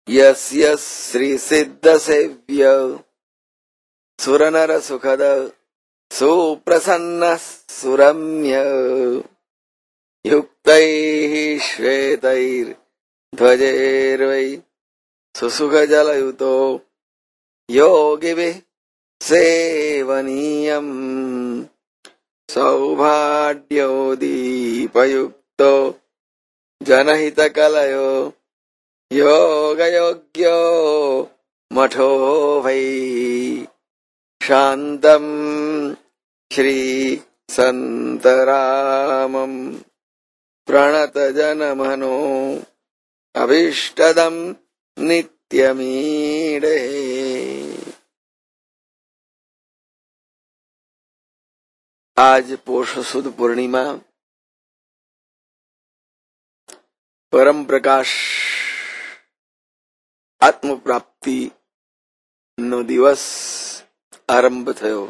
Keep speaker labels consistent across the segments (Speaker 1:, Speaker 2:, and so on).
Speaker 1: यस्य श्रीसिद्धसेव्य सुरनर सुखद सुप्रसन्न सुरम्य युक्तैः श्वेतैर्ध्वजैर्वै सुसुखजलयुतो योगिभिः सेवनीयम् सौभाग्योदीपयुक्तो जनहितकलयो योगयोग्यो मठो वै शान्तम् श्री संतरामम् प्रणतजनमनो अभीष्टदम् नित्यमीडे। आज पोष सुद पूर्णिमा परम प्रकाश आत्म प्राप्ति नो दिवस आरंभ थयो।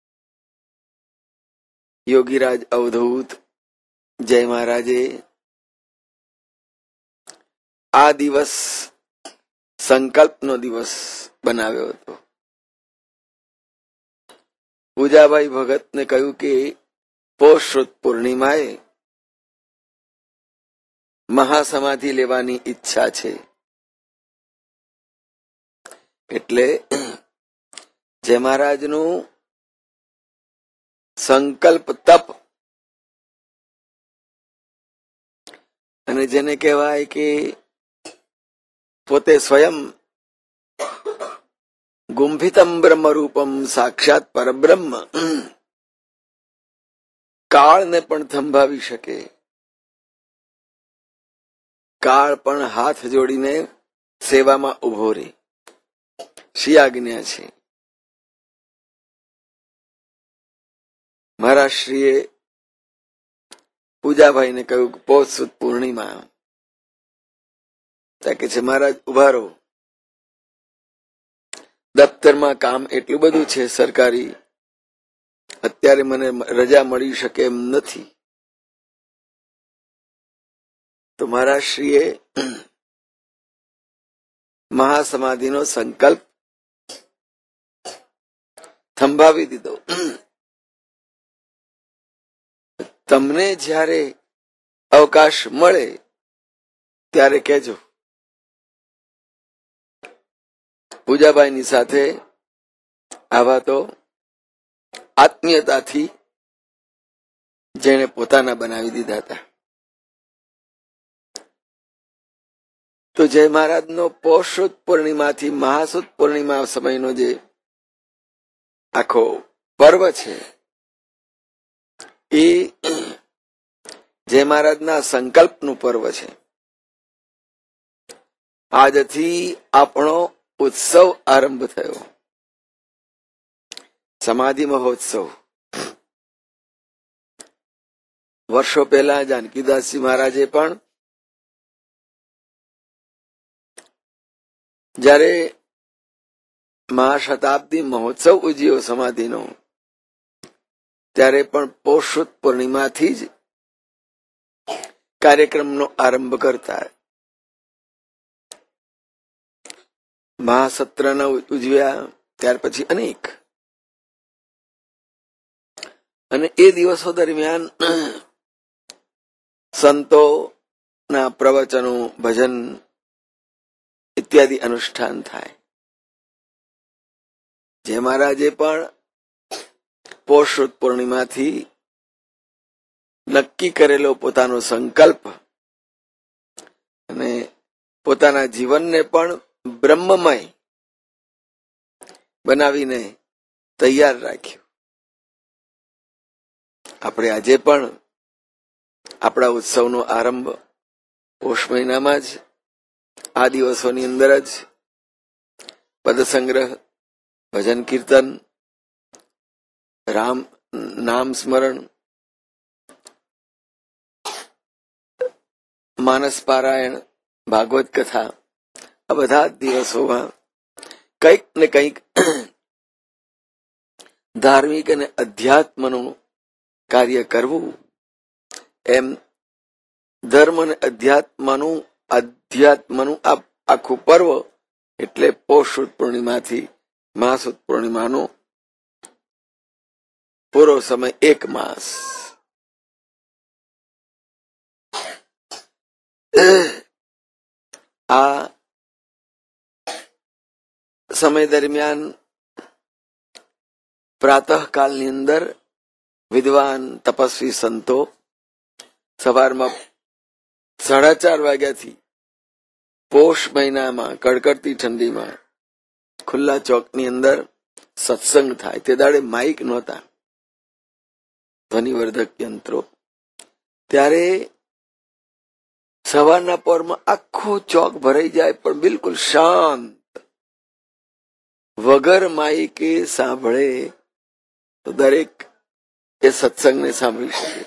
Speaker 1: योगीराज अवधूत जय महाराजे आ दिवस संकल्पनो दिवस बनाव्यो हतो। पूजाबाई भगत ने कह્યું કે પોષ સુદ પૂર્ણિમાએ મહાસમાધિ લેવાની ઈચ્છા છે, એટલે જય મહારાજનું સંકલ્પ તપ અને જેને કહેવાય કે પોતે સ્વયં ગુંભિતમ બ્રહ્મ રૂપમ સાક્ષાત પરબ્રહ્મ કાળને પણ થંભાવી શકે, કાળ પણ હાથ જોડીને સેવામાં ઉભો રહે, શી આજ્ઞા છે। મારા શ્રીએ પૂજાભાઈને કહ્યું કે પોષ સુદ પૂર્ણિમા, કે છે મહારાજ ઉભા રહો, દફતરમાં કામ એટલું બધું છે સરકારી, અત્યારે મને રજા મળી શકે એમ નથી। તો મારા શ્રીએ મહાસમાધિનો સંકલ્પ થંભાવી દીધો। તમને જ્યારે અવકાશ મળે ત્યારે કહેજો। પૂજાબાઈની સાથે આવા તો આત્મીયતાથી જેણે પોતાના બનાવી દીધા હતા। તો જય મહારાજનો પોષ સુદ પૂર્ણિમાથી મહાસુદ પૂર્ણિમા સમયનો જે આખો પર્વ છે એ જય મહારાજના સંકલ્પનું પર્વ છે। આજથી આપણો ઉત્સવ આરંભ થયો, સમાધિ મહોત્સવ। વર્ષો પહેલા જાનકીદાસજી મહારાજે પણ જ્યારે મહાશતાબ્દી મહોત્સવ ઉજવ્યો સમાધિનો, ત્યારે પણ પોષ સુદ પૂર્ણિમાથી જ કાર્યક્રમનો આરંભ કરતા। મહાસત્રના ઉજવ્યા, ત્યાર પછી અનેક, અને એ દિવસો દરમિયાન સંતોના પ્રવચનો, ભજન ઇત્યાદિ અનુષ્ઠાન થાય। જય મહારાજે પણ પોષ સુદ પૂર્ણિમાથી નક્કી કરેલો પોતાનો સંકલ્પ અને પોતાના જીવનને પણ બ્રહ્મમય બનાવીને તૈયાર રાખ્યું। આપણે આજે પણ આપણા ઉત્સવનો આરંભ પોષ મહિનામાં જ આ દિવસોની અંદર જ પદસંગ્રહ, ભજન કીર્તન, રામ નામ સ્મરણ, માનસ પારાયણ, ભાગવત કથા, આ બધા દિવસોમાં કંઈક ને કંઈક ધાર્મિક અને અધ્યાત્મનું કાર્ય કરવું, એમ ધર્મ અને અધ્યાત્મનું આ આખું પર્વ એટલે પોષ સુદ પૂર્ણિમાથી મહાસુદ પૂર્ણિમાનો પૂરો સમય 1 માસ. આ સમય દરમિયાન પ્રાતઃકાળની અંદર વિદ્વાન તપસ્વી સંતો સવારમાં 4:30 વાગ્યાથી પોષ મહિનામાં કડકડતી ઠંડીમાં ખુલ્લા ચોકની અંદર સત્સંગ થાય. તે દાડે માઇક નહોતા, ધ્વનિવર્ધક યંત્રો. ત્યારે સવારના પહોરમાં આખું ચોક ભરાઈ જાય, પણ બિલકુલ શાંત, વગર માઇકે સાંભળે તો દરેક એ સત્સંગને સાંભળી શકે.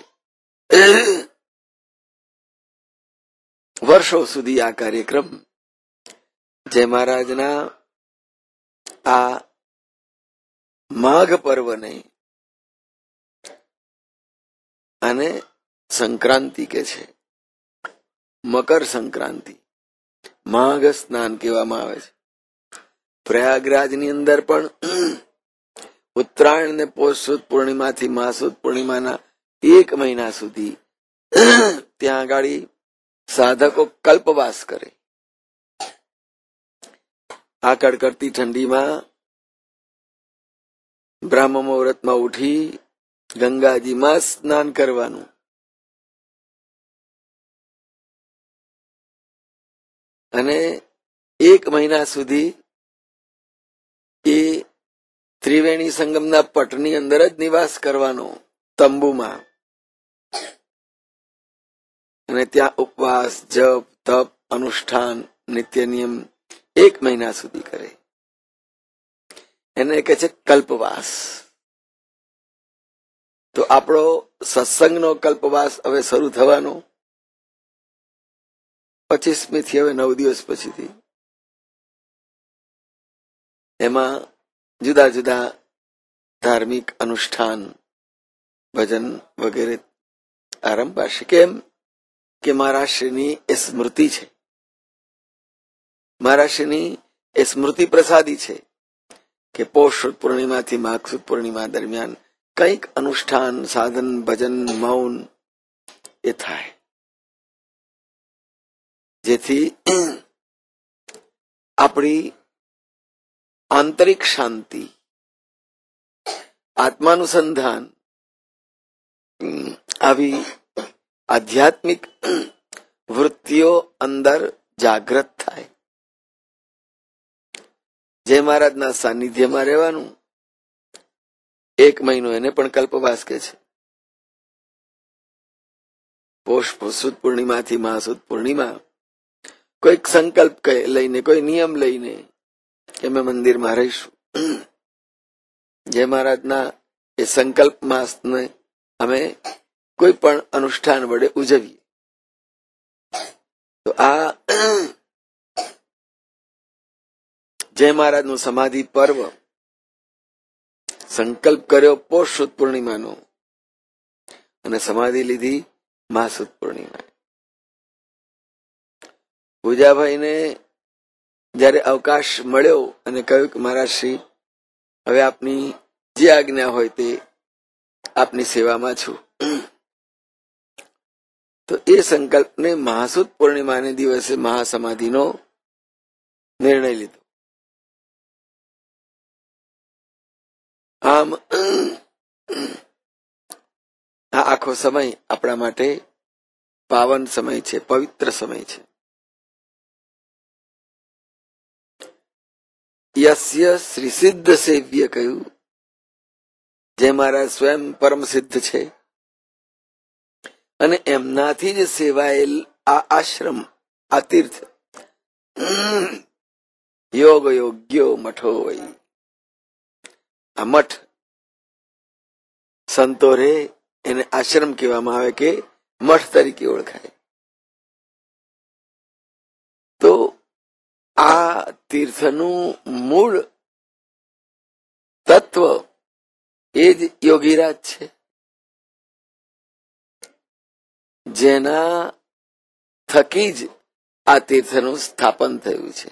Speaker 1: વર્ષો સુધી આ કાર્યક્રમ જય મહારાજના આ માઘ પર્વને અને સંક્રાંતિ કે છે, મકર સંક્રાંતિ, માઘ સ્નાન કહેવામાં આવે છે. પ્રયાગરાજની અંદર પણ ઉત્તરાયણ ને પોષ સુદ પૂર્ણિમાથી મહાસુદ પૂર્ણિમાના 1 મહિના સુધી ત્યાં આગળ સાધકો કલ્પવાસ કરે. આ કડકડતી ઠંડીમાં બ્રાહ્મ મુહૂર્તમાં ઉઠી ગંગાજીમાં સ્નાન કરવાનું. અને 1 મહિના સુધી એ ત્રિવેણી સંગમના પટની અંદર જ નિવાસ કરવાનો, તંબુમાં. અને ત્યાં ઉપવાસ, જપ, તપ, અનુષ્ઠાન, નિત્ય નિયમ 1 મહિના સુધી કરે. એને કહે છે કલ્પવાસ. તો આપણો સત્સંગનો કલ્પવાસ હવે શરૂ થવાનો 25મી થી, હવે 9 દિવસ પછીથી. એમાં જુદા જુદા ધાર્મિક અનુષ્ઠાન, ભજન વગેરે આરંભાશે. કેમ કે મહારાષ્ટ્રની એ સ્મૃતિ છે, મહારાષ્ટ્રની એ સ્મૃતિ પ્રસાદી છે કે પોષ સુદ પૂર્ણિમાથી માઘ સુદ પૂર્ણિમા દરમિયાન કંઈક અનુષ્ઠાન, સાધન, ભજન, મૌન એ થાય, જેથી આપણી આંતરિક શાંતિ, આત્માનુસંધાન, આવી આધ્યાત્મિક વૃત્તિઓ અંદર જાગૃત થાય. જય મહારાજના સાનિધ્યમાં રહેવાનું. 1 મહિનો એને પણ કલ્પવાસ કે છે. પોષ સુદ પૂર્ણિમાથી મહાસુદ પૂર્ણિમા કોઈક સંકલ્પ લઈને, કોઈ નિયમ લઈને કે અમે મંદિરમાં રહીશું. જય મહારાજના એ સંકલ્પ માસને અમે કોઈ પણ અનુષ્ઠાન વડે ઉજવીએ. તો આ જય મહારાજનું સમાધિ પર્વ સંકલ્પ કર્યો પોષ સુદ પૂર્ણિમાનો અને સમાધિ લીધી મહાસુદ પૂર્ણિમા. પૂજાભાઈને જયારે અવકાશ મળ્યો અને કહ્યું કે મહારાજ શ્રી, હવે આપની જે આજ્ઞા હોય તે આપની સેવામાં છું. તો એ સંકલ્પને મહાસુદ પૂર્ણિમાને દિવસે મહાસમાધિનો નિર્ણય લીધો. આમ આ આખો સમય આપણા માટે પાવન સમય છે, પવિત્ર સમય છે. યસ્ય શ્રી સિદ્ધ સેવ્ય કહ્યું. જે મહારાજ સ્વયં પરમ સિદ્ધ છે અને એમનાથી જ સેવાયેલ આ આશ્રમ, આ તીર્થ, યોગ યોગ્યો મઠો વૈ. આ મઠ સંતો રે એને આશ્રમ કહેવામાં આવે કે મઠ તરીકે ઓળખાય. તો આ તીર્થનું મૂળ તત્વ એ જ યોગીરાજ છે, જેના થકી જ આ તીર્થનું સ્થાપન થયું છે.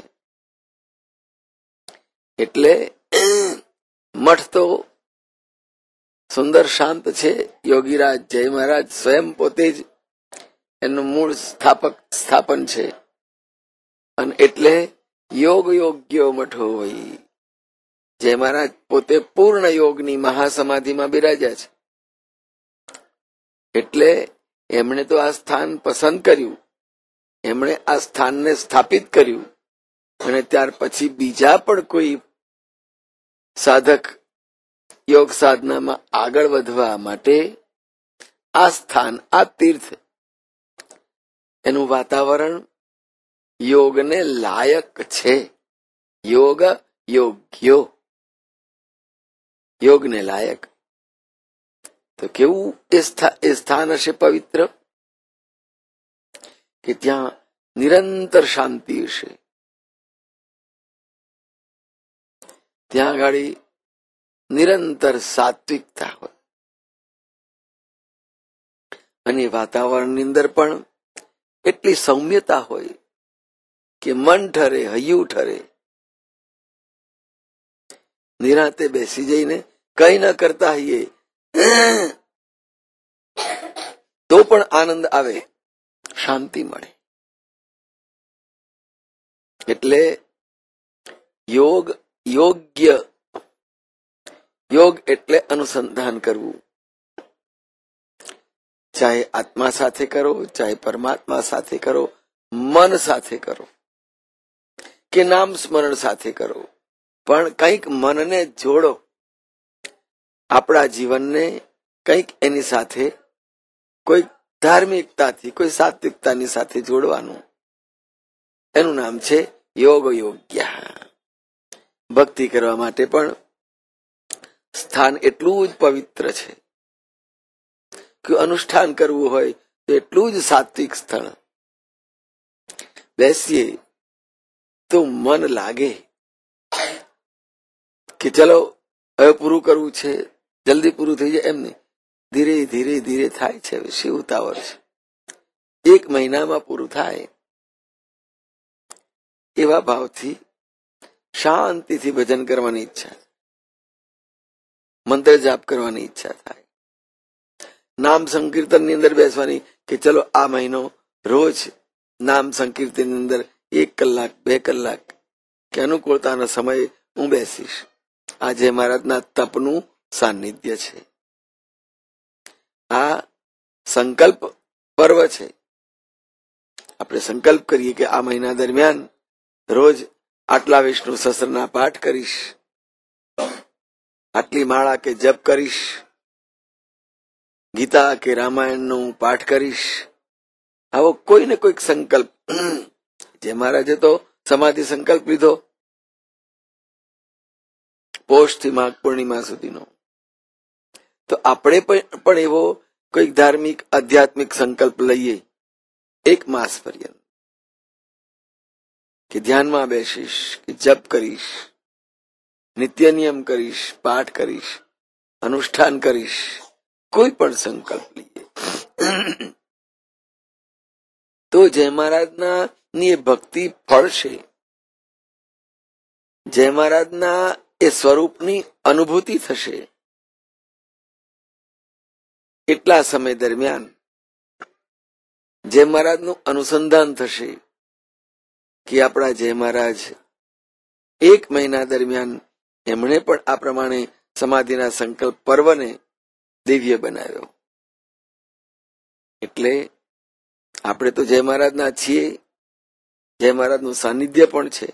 Speaker 1: એટલે મઠ તો સુંદર શાંત છે. યોગીરાજ જય મહારાજ સ્વયં પોતે જ એનું મૂળ સ્થાપન છે. અને એટલે યોગ યોગ્યો મઠો હોય. જય મહારાજ પોતે પૂર્ણ યોગની મહાસમાધિમાં બિરાજ્યા છે. એટલે એમણે તો આ સ્થાન પસંદ કર્યું, એમણે આ સ્થાનને સ્થાપિત કર્યું. અને ત્યાર પછી બીજા પણ કોઈ સાધક યોગ સાધનામાં આગળ વધવા માટે આ સ્થાન, આ તીર્થ, એનું વાતાવરણ યોગને લાયક છે. યોગ યોગ્યો, યોગને લાયક. તો કેવું એ સ્થાન હશે પવિત્ર, કે ત્યાં નિરંતર શાંતિ હશે. ત્યાં આગળ નિરંતર સાત્વિકતા હોય. અને વાતાવરણની અંદર પણ એટલી સૌમ્યતા હોય કે મન ઠરે, હૈયું ઠરે. નિરાંતે બેસી જઈને કઈ ન કરતા હોઈએ તો પણ આનંદ આવે, શાંતિ મળે. એટલે યોગ યોગ્ય, યોગ એટલે અનુસંધાન કરવું. ચાહે આત્મા સાથે કરો, ચાહે પરમાત્મા સાથે કરો, મન સાથે કરો કે નામ સ્મરણ સાથે કરો, પણ કંઈક મનને જોડો. આપણા જીવનને કંઈક એની સાથે, કોઈ ધાર્મિકતાથી, કોઈ સાત્વિકતાની સાથે જોડવાનું. એનું નામ છે યોગ યોગ્ય. ભક્તિ કરવા માટે પણ સ્થાન એટલું જ પવિત્ર છે કે અનુષ્ઠાન કરવું હોય તો એટલું જ સાત્વિક સ્થળ. બેસીએ તો મન લાગે કે ચલો હવે પૂરું કરવું છે, જલ્દી પૂરું થઈ જાય. એમને ધીરે ધીરે ધીરે થાય છે. શી ઉતાવળ છે, 1 મહિનામાં પૂરું થાય. એવા ભાવથી શાંતિથી ભજન કરવાની ઈચ્છા, મંત્ર જાપ કરવાની ઈચ્છા થાય. નામ સંકીર્તનની અંદર બેસવાની કે ચલો આ મહિનો રોજ નામ સંકીર્તનની અંદર 1 કલાક 2 કલાક કે અનુકૂળતાનો સમય હું બેસીશ. આજે મહારાજના તપનું સાનિધ્ય છે. આ સંકલ્પ પર્વ છે. આપણે સંકલ્પ કરીએ કે આ મહિના દરમિયાન રોજ આટલા વિષ્ણુ સહસ્ત્રના પાઠ કરીશ, આટલી માળા કે જપ કરીશ, ગીતા કે રામાયણનો પાઠ કરીશ. આવો કોઈ ને કોઈક સંકલ્પ. જે મહારાજે તો સમાધિ સંકલ્પ લીધો પોષથી માઘ પૂર્ણિમા સુધીનો. તો આપણે પણ એવો કોઈક ધાર્મિક આધ્યાત્મિક સંકલ્પ લઈએ 1 માસ પર્યંત, કે ધ્યાનમાં બેસીશ, કે જપ કરીશ, નિત્ય નિયમ કરીશ, પાઠ કરીશ, અનુષ્ઠાન કરીશ. કોઈ પણ સંકલ્પ લઈએ તો જય મહારાજના ની એ ભક્તિ ફળશે. જય મહારાજના એ સ્વરૂપની અનુભૂતિ થશે. એટલા સમય દરમિયાન જય મહારાજનું અનુસંધાન થશે કે આપણા જય મહારાજ 1 મહિના દરમિયાન એમણે પણ આ પ્રમાણે સમાધિના સંકલ્પ પર્વને દિવ્ય બનાવ્યો. એટલે આપણે તો જય મહારાજના છીએ, જય મહારાજનું સાનિધ્ય પણ છે.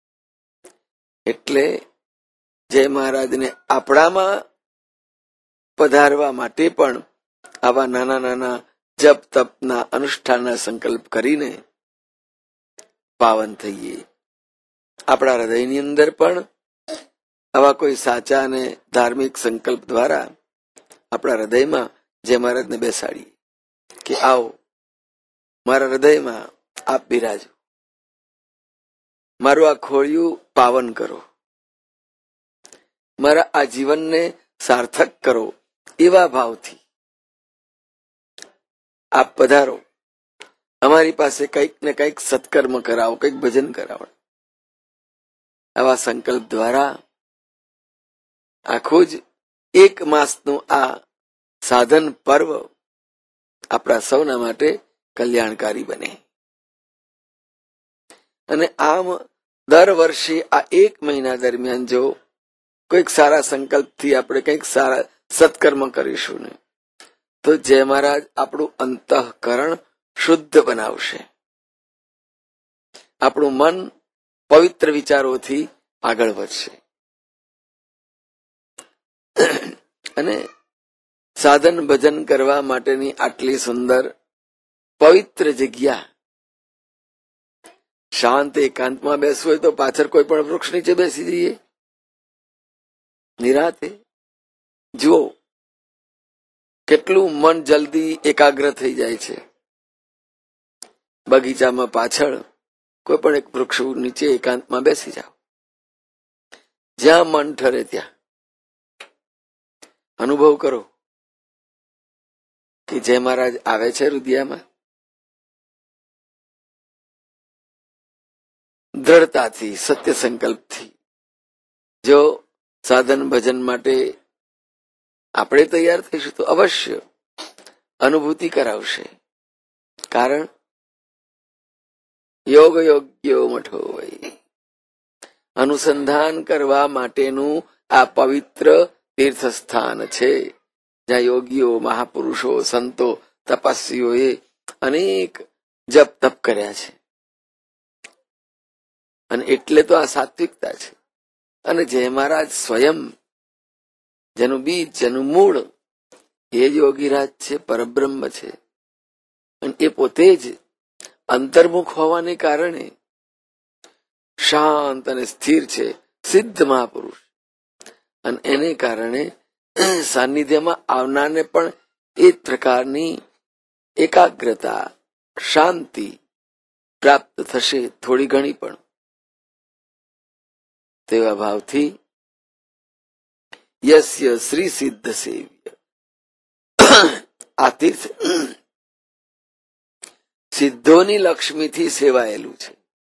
Speaker 1: એટલે જય મહારાજને આપણામાં પધારવા માટે પણ આવા નાના નાના જપ તપના અનુષ્ઠાનના સંકલ્પ કરીને પાવન થઈએ. આપણા હૃદયની અંદર પણ આવા કોઈ સાચા અને ધાર્મિક સંકલ્પ દ્વારા આપણા હૃદયમાં જય મહારાજને બેસાડીએ કે આવો મારા હૃદયમાં આપ બિરાજો, મારું આ ખોળિયું પાવન કરો, મારા આ જીવનને સાર્થક કરો. એવા ભાવથી આપ પધારો. અમારી પાસે કંઈક ને કંઈક સત્કર્મ કરાવો, કંઈક ભજન કરાવો. આવા સંકલ્પ દ્વારા આખું જ એક માસનું આ સાધન પર્વ આપણા સૌના માટે કલ્યાણકારી બને. અને આમ દર વર્ષે આ એક મહિના દરમિયાન જો કોઈક સારા સંકલ્પથી આપણે કંઈક સારા સત્કર્મ કરીશું ને તો જય મહારાજ આપણું અંતઃકરણ શુદ્ધ બનાવશે. આપણું મન પવિત્ર વિચારોથી આગળ વધશે. અને સાધન ભજન કરવા માટેની આટલી સુંદર પવિત્ર જગ્યા, શાંત એકાંતમાં બેસવું હોય તો પાછળ કોઈ પણ વૃક્ષ નીચે બેસી જઈએ, નિરાતે. જુઓ કેટલું મન જલ્દી એકાગ્ર થઈ જાય છે. બગીચામાં પાછળ કોઈ પણ એક વૃક્ષ નીચે એકાંતમાં બેસી જાઓ, જ્યાં મન ઠરે ત્યાં અનુભવ કરો કે જય મહારાજ આવે છે હૃદયમાં. દ્રઢતાથી, સત્ય સંકલ્પથી જો સાધન ભજન માટે આપણે તૈયાર થઈશું તો અવશ્ય અનુભૂતિ કરાવશે. કારણ યોગ યોગ્યો મઠો હોય, અનુસંધાન કરવા માટેનું આ પવિત્ર તીર્થસ્થાન છે, જ્યાં યોગીઓ, મહાપુરુષો, સંતો, તપસ્વીઓએ અનેક જપ તપ કર્યા છે. અને એટલે તો આ સાત્વિકતા છે. અને જય મહારાજ સ્વયં, જેનું બીજ, જેનું મૂળ એ જ યોગીરાજ છે, પરબ્રહ્મ છે. અને એ પોતે જ અંતર્મુખ હોવાને કારણે શાંત અને સ્થિર છે, સિદ્ધ મહાપુરુષ. અને એને કારણે સાનિધ્યમાં આવનારને પણ એ પ્રકારની એકાગ્રતા, શાંતિ પ્રાપ્ત થશે, થોડી ઘણી પણ. તેવા ભાવથી યસ્ય શ્રી સિદ્ધ સેવ્ય, આ તીર્થ સિદ્ધોની લક્ષ્મીથી સેવાયેલું છે.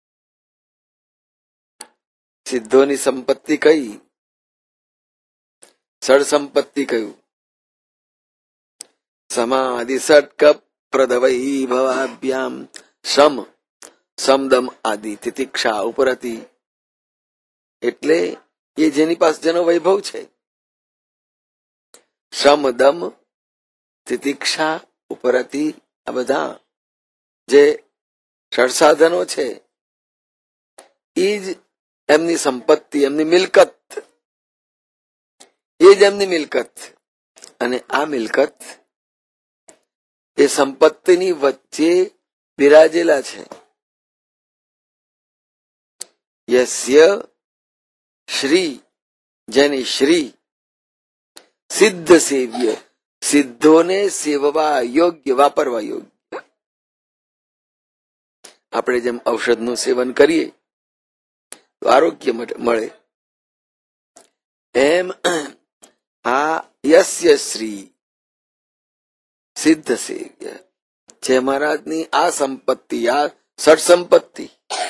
Speaker 1: સિદ્ધોની સંપત્તિ કઈ? સડ સંપત્તિ કયું? સમાધિ ષટ્ક પ્રદવૈ ભવાભ્યામ સમ સમદમ આદિ તિતિક્ષા ઉપરતી. એટલે એ જેની પાસે જેનો વૈભવ છે, સમદમ તિતિક્ષા ઉપરતી, આ બધા જે ષડસાધનો છે એ જ એમની સંપત્તિ, એમની મિલકત, એ જ એમની મિલકત. અને આ મિલકત એ સંપત્તિની વચ્ચે બિરાજેલા છે. યસ્ય શ્રી, જેની શ્રી, સિદ્ધ સેવ્ય, સિદ્ધોને સેવવા યોગ્ય, વાપરવા યોગ્ય. આપણે જેમ ઔષધનું સેવન કરીએ તો આરોગ્ય મળે, એમ આ યસ્ય શ્રી સિદ્ધ સેવ્ય, જે મહારાજની આ સંપત્તિ, આ સટ સંપત્તિ,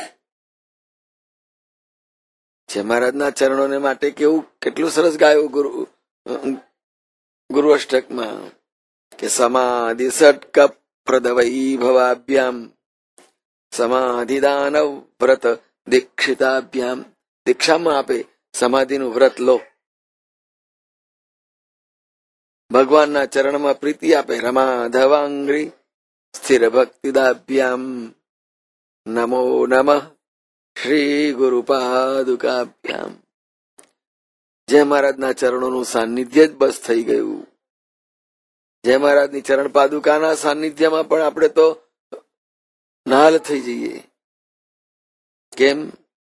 Speaker 1: જે મહારાજના ચરણોને માટે કેવું, કેટલું સરસ ગાયું ગુરુ અષ્ટકમાં કે સમાધિ ષટ્ક પ્રદવૈ ભવાભ્યામ સમાધિ દાનવ વ્રત દીક્ષિતાભ્યામ. દીક્ષામાં આપે સમાધિનું વ્રત લો, ભગવાનના ચરણમાં પ્રીતિ આપે રમા ધવાંગ્રી સ્થિર ભક્તિદાભ્યામ નમો નમઃ શ્રી ગુરુ પાદુકાભ્યામ. જય મહારાજના ચરણોનું સાનિધ્ય જ બસ થઈ ગયું. જય મહારાજની ચરણ પાદુકાના સાનિધ્યમાં પણ આપણે તો નાલ થઈ જઈએ. કેમ?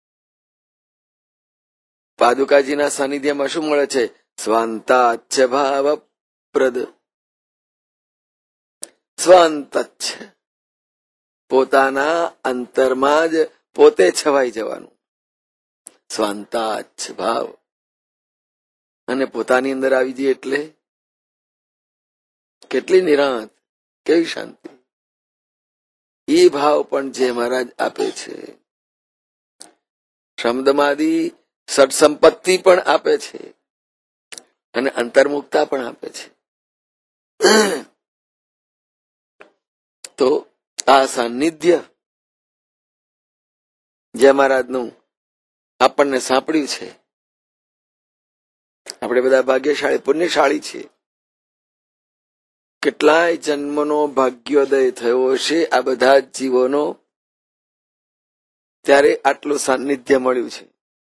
Speaker 1: પાદુકાજીના સાનિધ્યમાં શું મળે છે? સ્વાંતાચ્છ ભાવ પ્રદ, સ્વાંતચ્છ, પોતાના અંતરમાં જ પોતે છવાઈ જવાનું, સ્વાંતાચ્છ ભાવ. અને પોતાની અંદર આવી જઈએ એટલે કેટલી નિરાંત, કેવી શાંતિ. એ ભાવ પણ જય મહારાજ આપે છે. શબ્દમાદિ સત્સંપત્તિ પણ આપે છે અને અંતર્મુક્તા પણ આપે છે. તો આ સાનિધ્ય જય મહારાજનું આપણને સાંપડ્યું છે. આપણે બધા ભાગ્યશાળી પુણ્યશાળી છીએ. કેટલાય જન્મનો ભાગ્યોદય થયો હશે આ બધા જ જીવોનો, ત્યારે આટલું સાનિધ્ય મળ્યું છે.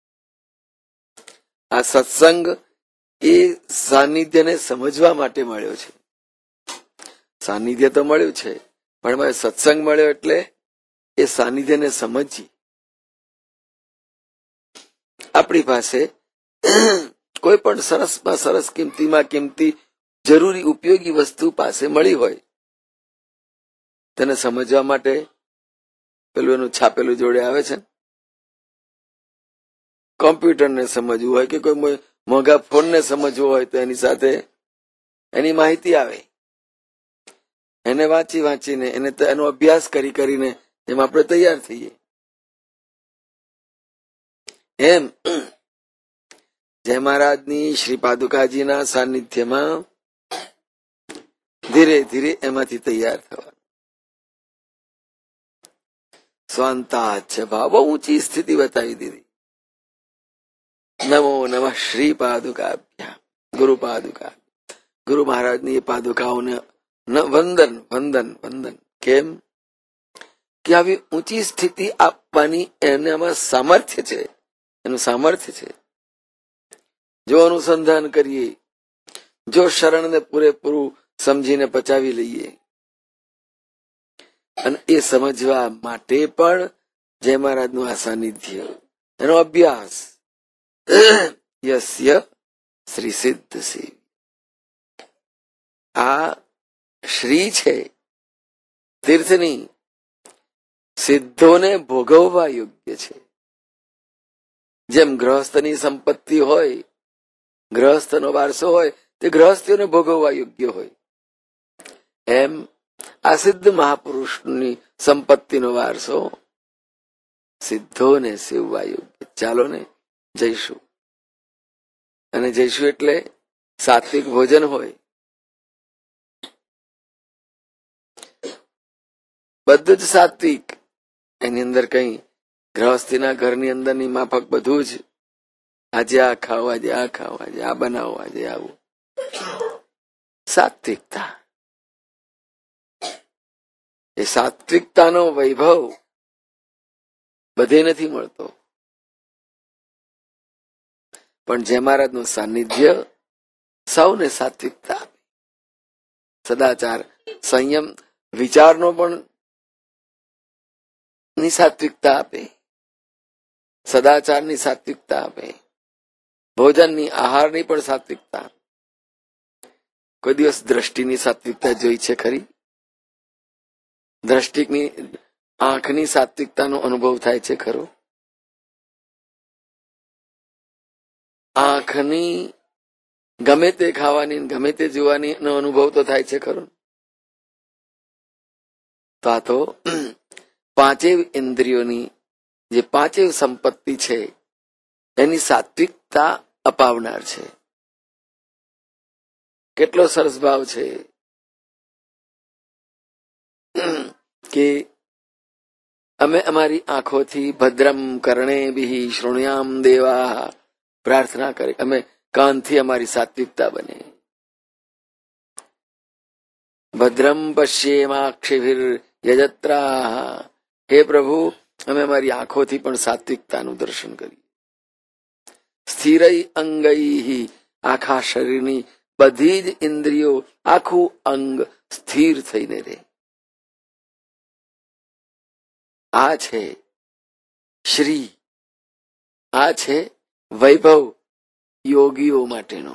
Speaker 1: આ સત્સંગ એ સાનિધ્યને સમજવા માટે મળ્યો છે. સાનિધ્ય તો મળ્યું છે, પણ સત્સંગ મળ્યો એટલે એ સાનિધ્યને સમજીએ. આપણી પાસે કોઈ પણ સરસમાં સરસ, કિંમતીમાં કિંમતી, જરૂરી ઉપયોગી વસ્તુ પાસે મળી હોય, તેને સમજવા માટે પેલું એનું છાપેલું જોડે આવે છે. કોમ્પ્યુટરને સમજવું હોય કે કોઈ મોંઘા ફોનને સમજવો હોય તો એની સાથે એની માહિતી આવે. એને વાંચીને એનો અભ્યાસ કરીને એમ આપણે તૈયાર થઈએ. એમ જય મહારાજની શ્રી પાદુકાજીના સાનિધ્યમાં ધીરે ધીરે એમાંથી તૈયાર થવાનું. સ્વાંતાચ્છ ભાવ, બહુ ઊંચી સ્થિતિ બતાવી દીધી. નમો નમઃ શ્રી પાદુકાભ્યામ, ગુરુ પાદુકા, ગુરુ મહારાજની એ પાદુકાઓને વંદન વંદન વંદન. કેમ કે આવી ઊંચી સ્થિતિ આપવાની એનામાં સામર્થ્ય છે, એનું સામર્થ્ય છે. જો અનુસંધાન કરીએ, જો શરણને પૂરેપૂરું સમજીને પચાવી લઈએ, અને એ સમજવા માટે પણ જય મહારાજનું આ સાનિધ્ય, એનો અભ્યાસ. યસ્ય શ્રી સિદ્ધ સેવ, આ શ્રી છે તીર્થની, સિદ્ધોને ભોગવવા યોગ્ય છે. જેમ ગ્રહસ્થની સંપત્તિ હોય, ગ્રહસ્થનો વારસો હોય, તે ગ્રહસ્થીઓને ભોગવવા યોગ્ય હોય, એમ આ સિદ્ધ મહાપુરુષની સંપત્તિનો વારસો સિદ્ધોને સેવવા યોગ્ય. ચાલો ને જઈશું. અને જઈશું એટલે સાત્વિક ભોજન હોય, બધું જ સાત્વિક. એની અંદર કઈ ગ્રહસ્થીના ઘરની અંદરની માફક બધું જ, આજે આ ખાવ, આજે આ ખાવ, આજે આ બનાવો, આજે આવું. સાત્વિકતા, એ સાત્વિકતાનો વૈભવ બધે નથી મળતો, પણ જય મહારાજનું સાનિધ્ય સૌને સાત્વિકતા આપે. સદાચાર, સંયમ, વિચારનો પણ ની સાત્વિકતા આપે, સદાચારની સાત્વિકતા આપે, ભોજનની, આહારની પણ સાત્વિકતા. કોઈ દિવસ દ્રષ્ટિની સાત્વિકતા જોઈ છે ખરી? દ્રષ્ટિની, આંખની સાત્વિકતાનો અનુભવ થાય છે ખરો? આંખની ગમે તે ખાવાની, ગમે તે જોવાની નો અનુભવ તો થાય છે ખરો? તો આ તો પાંચેય ઇન્દ્રિયોની જે પાંચેય સંપત્તિ છે એની સાત્વિકતા અપાવનાર છે. કેટલો સરસ ભાવ છે કે અમે અમારી આંખોથી ભદ્રમ કર્ણેભિઃ શૃણ્યામ દેવાઃ પ્રાર્થના કરી, અમે કાનથી અમારી સાત્વિકતા બને. ભદ્રમ પશ્યેમાક્ષિભિર્યજત્રાઃ, હે પ્રભુ અમે અમારી આંખોથી પણ સાત્વિકતાનું દર્શન કરીએ. સ્થિરૈ અંગૈઃ, આખા શરીરની બધી જ ઇન્દ્રિયો, આખું અંગ સ્થિર થઈને રહે. આ છે શ્રી, આ છે વૈભવ યોગીઓ માટેનો.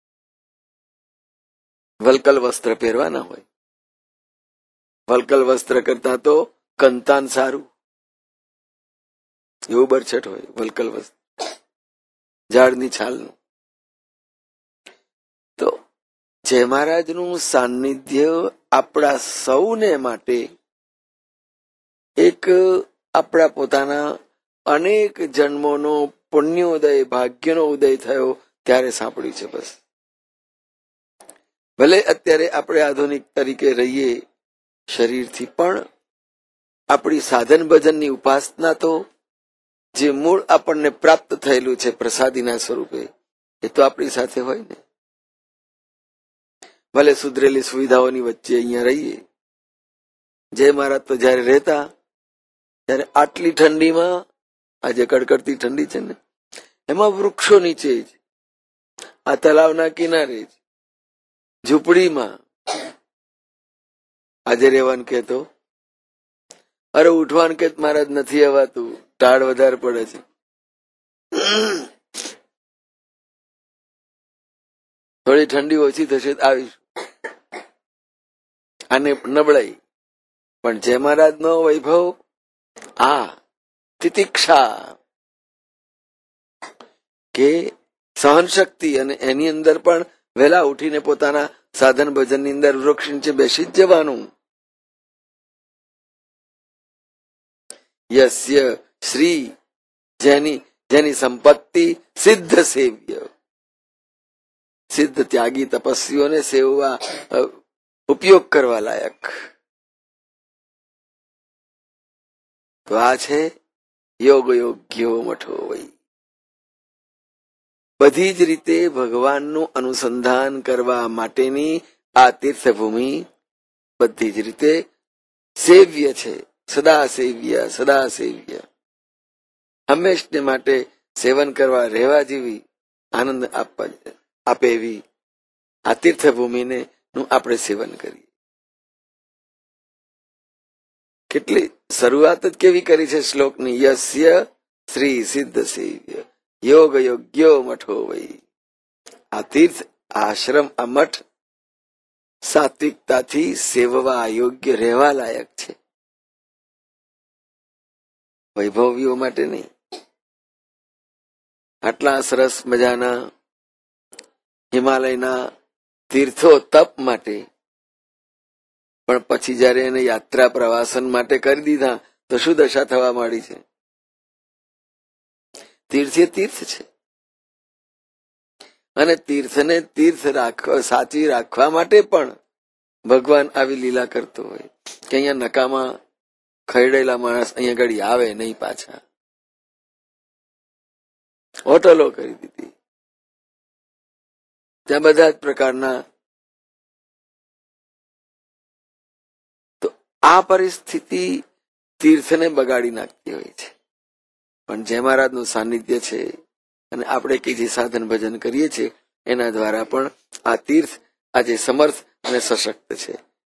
Speaker 1: વલ્કલ વસ્ત્ર પહેરવાના હોય, વલ્કલ વસ્ત્ર કરતા તો કંતાન સારું, એવું બરછટ હોય વલ્કલ વસ્ત્ર, ઝાડની છાલનું. તો જય મહારાજનું સાનિધ્ય આપણા સૌને માટે એક આપણા પોતાના અનેક જન્મોનો પુણ્યોદય, ભાગ્યનો ઉદય થયો ત્યારે સાંભળ્યું છે. બસ ભલે અત્યારે આપણે આધુનિક તરીકે રહીએ શરીરથી, પણ આપણી સાધન ભજનની ઉપાસના તો જે મૂળ આપણને પ્રાપ્ત થયેલું છે પ્રસાદીના સ્વરૂપે, એ તો આપણી સાથે હોય ને. ભલે સુધરેલી સુવિધાઓની વચ્ચે અહીંયા રહીએ. જય મહારાજ તો જયારે રહેતા ત્યારે આટલી ઠંડીમાં, આજે કડકડતી ઠંડી છે ને, એમાં વૃક્ષો નીચે જ, આ તલાવના કિનારે જ, ઝૂંપડીમાં આજે રહેવાનું કહેતો, અરે ઉઠવાનું કે મહારાજ નથી અવાતું, ટાળ વધારે પડે છે. થોડી ઠંડી ઓછી થશે આવીશું. આને નબળાઈ. પણ જય મહારાજનો વૈભવ, આ તિતિક્ષા કે સહન શક્તિ, અને એની અંદર પણ વહેલા ઉઠીને પોતાના સાધન ભજનની અંદર વૃક્ષ નીચે બેસી જ જવાનું. યસ્ય શ્રી, જેની સંપત્તિ સિદ્ધ સેવ્ય, સિદ્ધ ત્યાગી તપસ્વીઓને સેવવા, ઉપયોગ કરવા લાયક. તો આ છે યોગ યોગ્યો મઠો વૈ. બધી જ રીતે ભગવાનનું અનુસંધાન કરવા માટેની આ તીર્થભૂમિ બધી જ રીતે સેવ્ય છે. સદા સેવ્ય, સદા સેવ્ય. હંમેશને માટે સેવન કરવા, રહેવા જેવી, આનંદ આપે એવી આ તીર્થભૂમિને નું આપણે સેવન કરીએ. કેટલી શરૂઆત જ કેવી કરી છે શ્લોકની, યસ્ય શ્રી સિદ્ધ સેવ્ય યોગ યોગ્યો મઠો વૈ. આ તીર્થ, આશ્રમ, આ મઠ સાત્વિકતાથી સેવવા યોગ્ય, રહેવા લાયક છે. વૈભવીઓ માટે નહીં. આટલા સરસ મજાના હિમાલયના તીર્થો તપ માટે, પણ પછી જયારે એને યાત્રા પ્રવાસન માટે કરી દીધા તો શું દશા થવા માંડી છે. તીર્થ એ તીર્થ છે, અને તીર્થને તીર્થ સાચી રાખવા માટે પણ ભગવાન આવી લીલા કરતો હોય કે અહીંયા નકામાં ખરડેલા માણસ અહીંયા ઘડી આવે નહીં પાછા. હોટલો કરી દીધી, ત્યાં બધા જ પ્રકારના. તો આ પરિસ્થિતિ તીર્થને બગાડી નાખતી હોય છે. પણ જય મહારાજનું સાનિધ્ય છે, અને આપણે કે જે સાધન ભજન કરીએ છીએ એના દ્વારા પણ આ તીર્થ આજે સમર્થ અને સશક્ત છે.